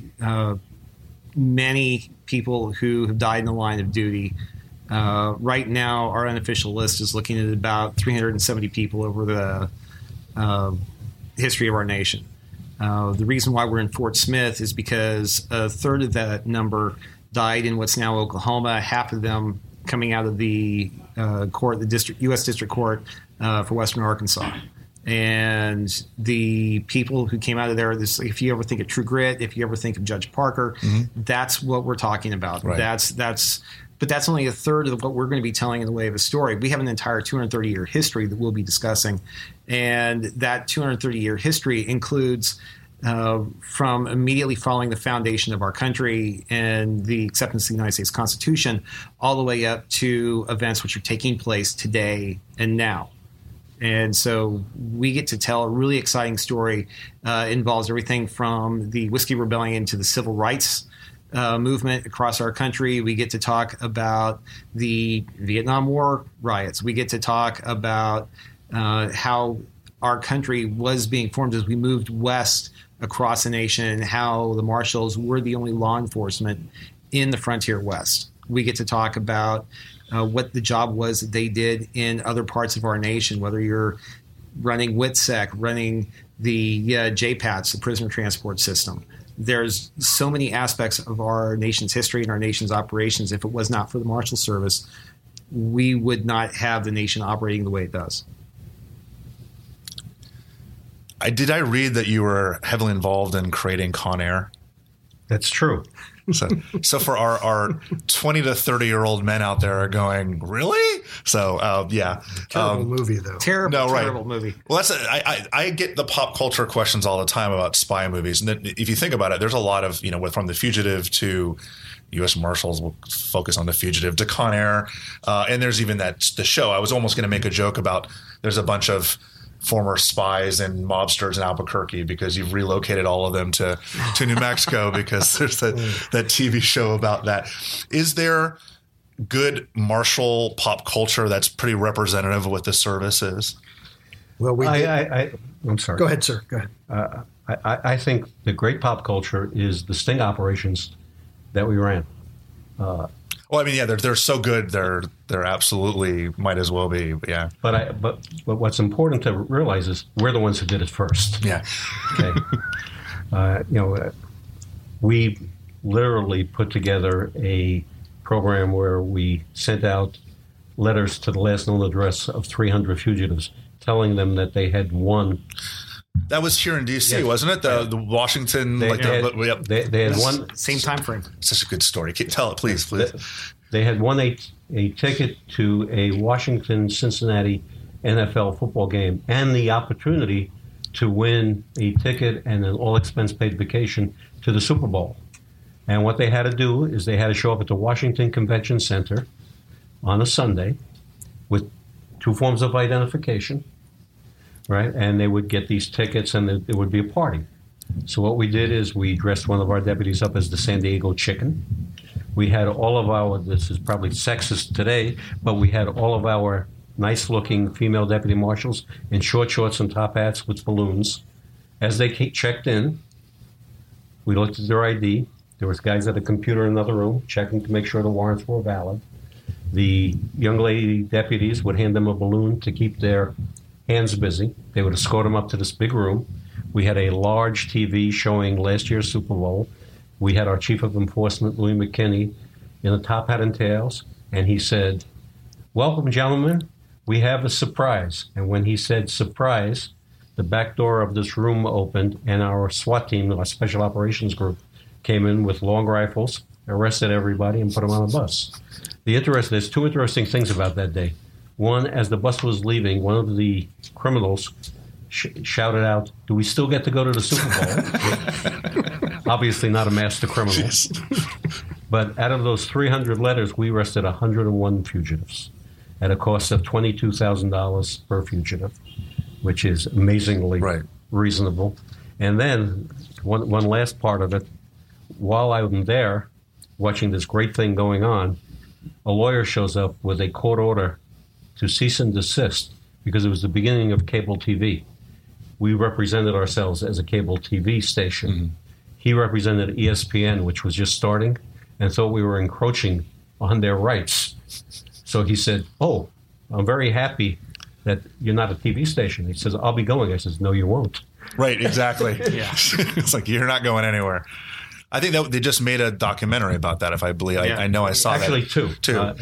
many people who have died in the line of duty. Right now, our unofficial list is looking at about 370 people over the history of our nation. The reason why we're in Fort Smith is because a third of that number died in what's now Oklahoma, half of them coming out of the U.S. District Court for Western Arkansas. And the people who came out of there, if you ever think of True Grit, if you ever think of Judge Parker, that's what we're talking about.
Right.
But that's only a third of what we're going to be telling in the way of a story. We have an entire 230-year history that we'll be discussing. And that 230-year history includes from immediately following the foundation of our country and the acceptance of the United States Constitution all the way up to events which are taking place today and now. And so we get to tell a really exciting story. Involves everything from the Whiskey Rebellion to the Civil Rights movement across our country. We get to talk about the Vietnam War riots. We get to talk about how our country was being formed as we moved west across the nation, and how the Marshals were the only law enforcement in the frontier west. We get to talk about what the job was that they did in other parts of our nation, whether you're running WITSEC, running the JPATS, the prisoner transport system. There's so many aspects of our nation's history and our nation's operations. If it was not for the Marshal Service, we would not have the nation operating the way it does.
Did I read that you were heavily involved in creating Con Air?
That's true.
So for our 20 to 30-year-old men out there are going, really? So, yeah.
Terrible movie, though.
Terrible movie.
Well, I get the pop culture questions all the time about spy movies. And if you think about it, there's a lot of, from The Fugitive to U.S. Marshals, will focus on The Fugitive, to Con Air. And there's even the show. I was almost going to make a joke about there's a bunch of former spies and mobsters in Albuquerque because you've relocated all of them to New Mexico because there's that TV show about that. Is there good martial pop culture that's pretty representative of what the service is?
Well,
I'm sorry.
Go ahead, sir. Go ahead.
I think the great pop culture is the sting operations that we ran.
Well, I mean, yeah, they're so good. They're absolutely might as well be. Yeah.
But what's important to realize is we're the ones who did it first.
Yeah.
Okay. We literally put together a program where we sent out letters to the last known address of 300 fugitives, telling them that they had won.
That was here in D.C.,
yes.
Wasn't it? The Washington,
they had won.
Same time frame.
Such a good story. Tell it, please.
They had won a ticket to a Washington-Cincinnati NFL football game and the opportunity to win a ticket and an all-expense-paid vacation to the Super Bowl. And what they had to do is they had to show up at the Washington Convention Center on a Sunday with 2 forms of identification. Right, and they would get these tickets, and it would be a party. So what we did is we dressed one of our deputies up as the San Diego Chicken. We had all of our, this is probably sexist today, but we had all of our nice-looking female deputy marshals in short shorts and top hats with balloons. As they checked in, we looked at their ID. There was guys at a computer in another room checking to make sure the warrants were valid. The young lady deputies would hand them a balloon to keep their hands busy. They would escort them up to this big room. We had a large TV showing last year's Super Bowl. We had our chief of enforcement, Louis McKinney, in a top hat and tails, and he said, "Welcome, gentlemen. We have a surprise." And when he said surprise, the back door of this room opened, and our SWAT team, our Special Operations Group, came in with long rifles, arrested everybody, and put them on a bus. There's 2 interesting things about that day. One, as the bus was leaving, one of the criminals shouted out, "Do we still get to go to the Super Bowl?" Obviously not a master criminal. But out of those 300 letters, we arrested 101 fugitives at a cost of $22,000 per fugitive, which is amazingly reasonable. And then one last part of it, while I'm there watching this great thing going on, a lawyer shows up with a court order to cease and desist because it was the beginning of cable TV. We represented ourselves as a cable TV station. Mm-hmm. He represented ESPN, which was just starting, and thought we were encroaching on their rights. So he said, "Oh, I'm very happy that you're not a TV station." He says, "I'll be going." I says, "No, you won't."
Right, exactly. Yeah. It's like, you're not going anywhere. I think that they just made a documentary about that, if I believe. Yeah. I know I saw
Actually,
that.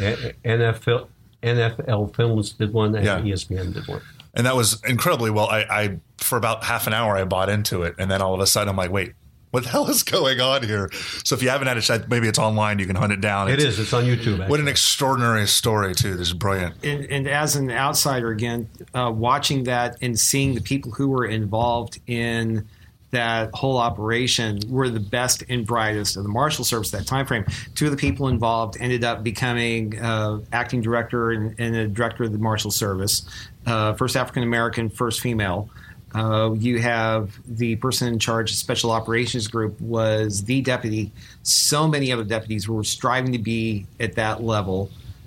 Two. NFL Films did one, and ESPN did one.
And that was incredibly well. I for about half an hour, I bought into it. And then all of a sudden, I'm like, wait, what the hell is going on here? So if you haven't had a chance, maybe it's online. You can hunt it down.
It's on YouTube. Actually.
What an extraordinary story, too. This is brilliant.
And as an outsider, again, watching that and seeing the people who were involved in that whole operation were the best and brightest of the Marshal Service at that time frame. 2 of the people involved ended up becoming acting director and a director of the Marshal Service. First African American, first female. You have the person in charge of Special Operations Group was the deputy. So many other deputies were striving to be at that level.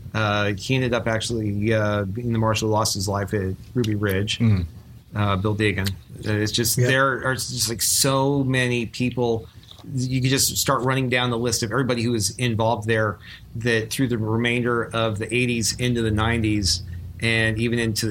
He ended up actually being the marshal who lost his life at Ruby Ridge. Mm-hmm. Bill Deegan. It's just there are just like so many people. You could just start running down the list of everybody who was involved there. That through the remainder of the 80s into the 90s and even into the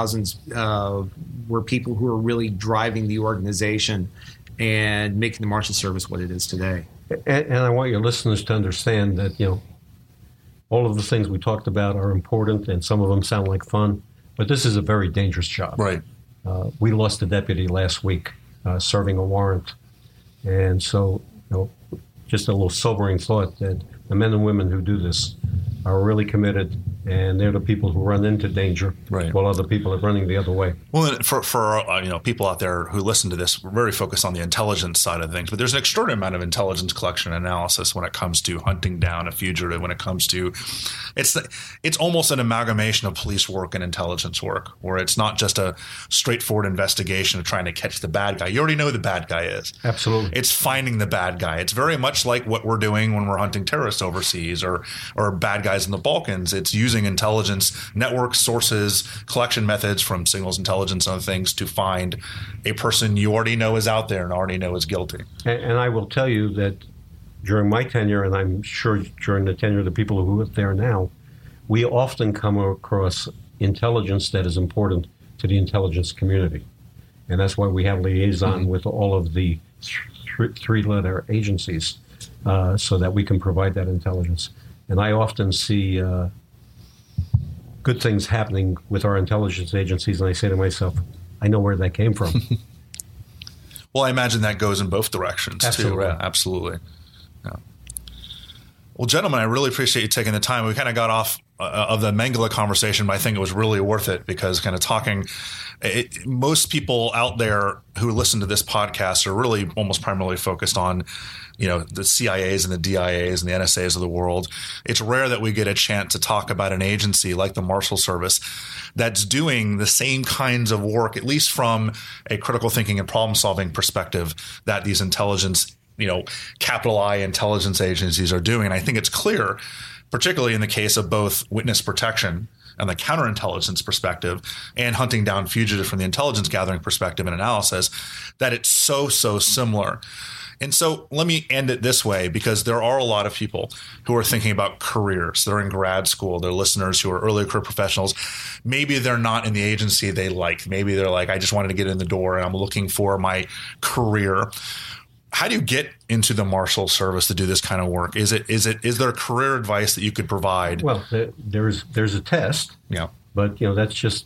2000s were people who were really driving the organization and making the Marshal Service what it is today.
And I want your listeners to understand that all of the things we talked about are important, and some of them sound like fun, but this is a very dangerous job.
Right.
We lost a deputy last week serving a warrant, and so just a little sobering thought that the men and women who do this are really committed, and they're the people who run into danger,
right,
while other people are running the other way.
Well, for people out there who listen to this, we're very focused on the intelligence side of things, but there's an extraordinary amount of intelligence collection and analysis when it comes to hunting down a fugitive. When it comes to, it's almost an amalgamation of police work and intelligence work, where it's not just a straightforward investigation of trying to catch the bad guy. You already know who the bad guy is.
Absolutely.
It's finding the bad guy. It's very much like what we're doing when we're hunting terrorists overseas or bad guys in the Balkans. It's using intelligence network sources, collection methods from signals intelligence and other things to find a person you already know is out there and already know is guilty.
And I will tell you that during my tenure, and I'm sure during the tenure of the people who are there now, we often come across intelligence that is important to the intelligence community. And that's why we have liaison with all of the three-letter agencies so that we can provide that intelligence. And I often see good things happening with our intelligence agencies, and I say to myself, I know where that came from.
Well, I imagine that goes in both directions,
Absolutely.
too. Right? Absolutely. Yeah. Well, gentlemen, I really appreciate you taking the time. We kind of got off of the Mengele conversation, but I think it was really worth it because kind of talking most people out there who listen to this podcast are really almost primarily focused on, the CIAs and the DIAs and the NSAs of the world. It's rare that we get a chance to talk about an agency like the Marshal Service that's doing the same kinds of work, at least from a critical thinking and problem solving perspective, that these intelligence, capital I intelligence agencies are doing. And I think it's clear, particularly in the case of both witness protection and the counterintelligence perspective and hunting down fugitives from the intelligence gathering perspective and analysis, that it's so similar. And so let me end it this way, because there are a lot of people who are thinking about careers. They're in grad school. They're listeners who are early career professionals. Maybe they're not in the agency they like. Maybe they're like, I just wanted to get in the door and I'm looking for my career. How do you get into the Marshal Service to do this kind of work? Is there career advice that you could provide?
Well, there's a test.
Yeah.
But that just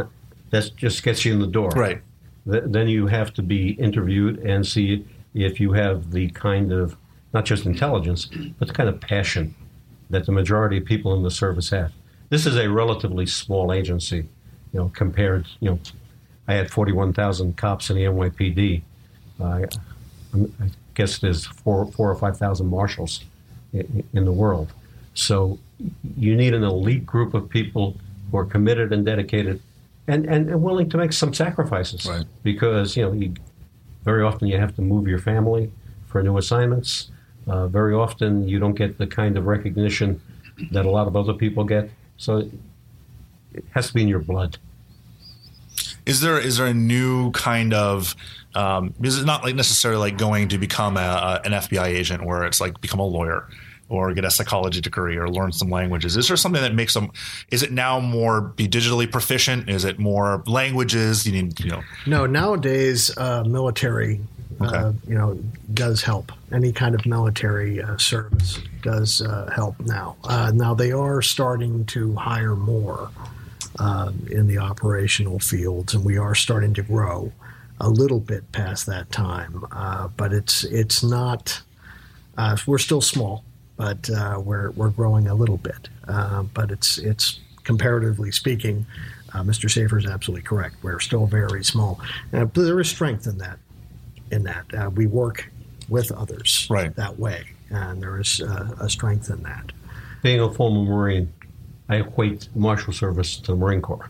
gets you in the door.
Right.
Then you have to be interviewed and see if you have the kind of, not just intelligence, but the kind of passion that the majority of people in the service have. This is a relatively small agency, compared, I had 41,000 cops in the NYPD. I guess there's 4,000 or 5,000 marshals in the world. So you need an elite group of people who are committed and dedicated and willing to make some sacrifices.
Right.
Because, very often you have to move your family for new assignments. Very often you don't get the kind of recognition that a lot of other people get. So it has to be in your blood.
Is there a new kind of is it not like necessarily like going to become an FBI agent where it's like become a lawyer or get a psychology degree or learn some languages? Is there something that makes them? Is it now more be digitally proficient? Is it more languages? You need
No, nowadays military does help. Any kind of military service does help now. Now they are starting to hire more in the operational fields, and we are starting to grow a little bit past that time. But it's not. We're still small, but we're growing a little bit. But it's comparatively speaking, Mr. Safer is absolutely correct. We're still very small. But there is strength in that. We work with others that way, and there is a strength in that.
Being a former Marine, I equate Marshal Service to the Marine Corps.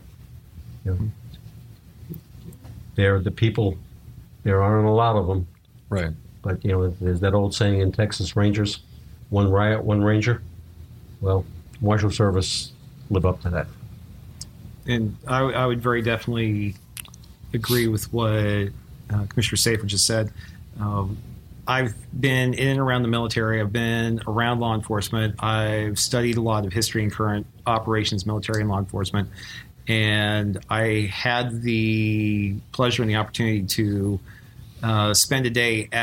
They're the people. There aren't a lot of them,
right?
But there's that old saying in Texas Rangers: "One riot, one ranger." Well, Marshal Service live up to that.
And I would very definitely agree with what Commissioner Safer just said. I've been in and around the military. I've been around law enforcement. I've studied a lot of history and current operations, military and law enforcement. And I had the pleasure and the opportunity to spend a day at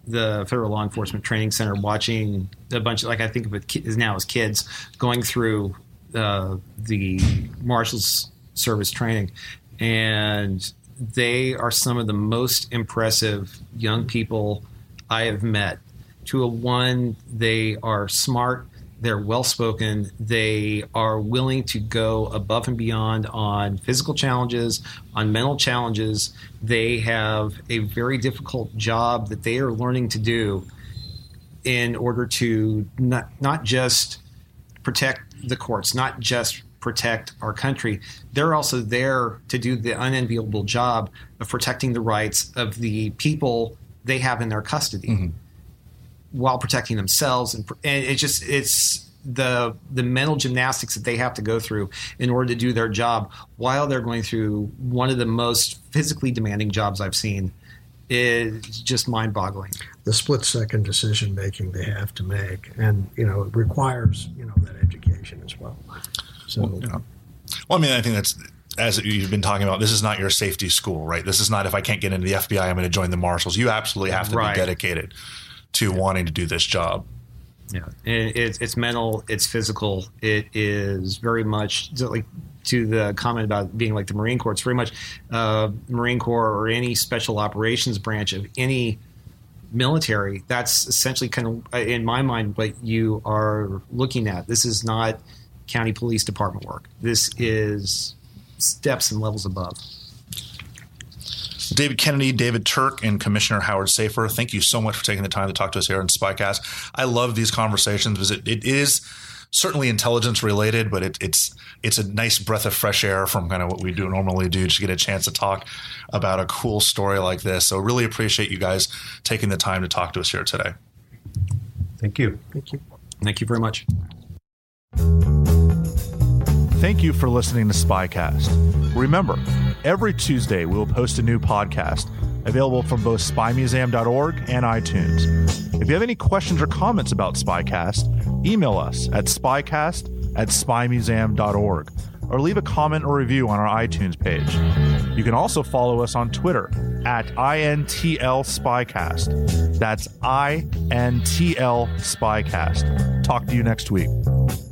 the Federal Law Enforcement Training Center watching a bunch of, like, I think of it now as kids going through the Marshals Service training. And they are some of the most impressive young people I have met. They are smart, they're well-spoken, they are willing to go above and beyond on physical challenges, on mental challenges. They have a very difficult job that they are learning to do in order to not just protect the courts, not just protect our country. They're also there to do the unenviable job of protecting the rights of the people they have in their custody, while protecting themselves. And it's the mental gymnastics that they have to go through in order to do their job while they're going through one of the most physically demanding jobs I've seen. Is just mind-boggling. The
split-second decision-making they have to make, and it requires that education as well. So,
well, I mean, I think that's, as you've been talking about, this is not your safety school, right? This is not, if I can't get into the FBI, I'm going to join the Marshals. You absolutely have to be dedicated to wanting to do this job.
Yeah, it's mental, it's physical. It is very much like, to the comment about being like the Marine Corps, it's very much Marine Corps or any special operations branch of any military. That's essentially kind of, in my mind, what you are looking at. This is not county police department work. This is steps and levels above.
David Kennedy, David Turk, and Commissioner Howard Safir, thank you so much for taking the time to talk to us here on SpyCast. I love these conversations because it is certainly intelligence related, but it's a nice breath of fresh air from kind of what we normally do, just get a chance to talk about a cool story like this. So really appreciate you guys taking the time to talk to us here today.
Thank you.
Thank you.
Thank you very much.
Thank you for listening to SpyCast. Remember, every Tuesday we will post a new podcast available from both spymuseum.org and iTunes. If you have any questions or comments about SpyCast, email us at spycast@spymuseum.org or leave a comment or review on our iTunes page. You can also follow us on Twitter at INTL SpyCast. That's INTL SpyCast. Talk to you next week.